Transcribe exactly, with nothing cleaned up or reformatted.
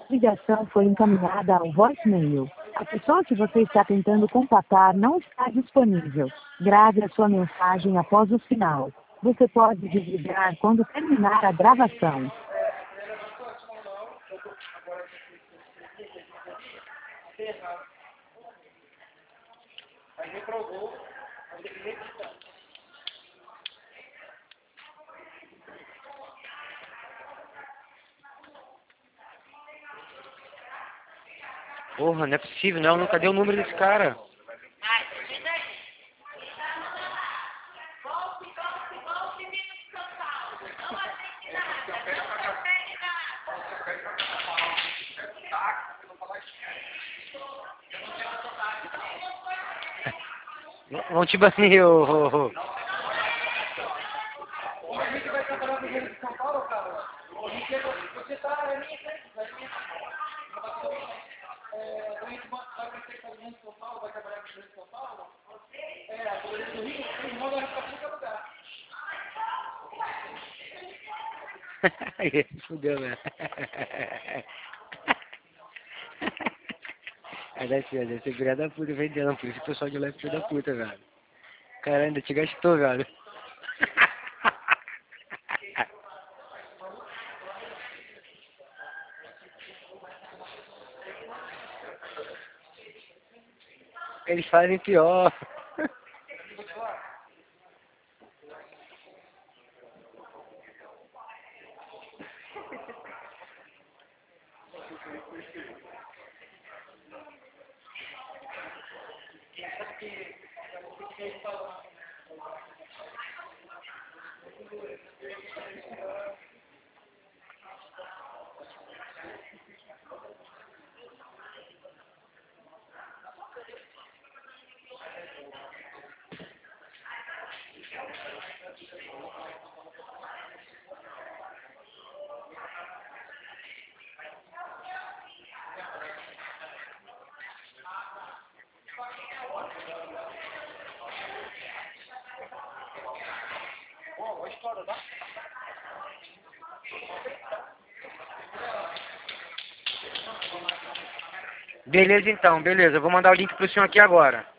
Ligação foi encaminhada ao voicemail. A pessoa que você está tentando contatar não está disponível. Grave a sua mensagem após o sinal. Você pode desligar quando terminar a gravação. Aí reprovou, vai ter que reeditar. Porra, não é possível, não. Não, cadê o número desse cara? Vamos te banir, ô, ô, ô. A gente vai trabalhar no governo de São Paulo, cara. Você tá na minha frente, na minha frente. A gente vai crescer com o governo de São Paulo, vai trabalhar com o governo de São Paulo. É, a governo do Rio, eles mandam a gente pra qualquer lugar. Aí, fudeu, velho. Aí deve ser, deve ser filha da puta vendendo, por isso o pessoal de lá é filho da puta, velho. Caramba, ainda te gastou, velho. Eles fazem pior. Beleza então, beleza. Eu vou mandar o link pro senhor aqui agora.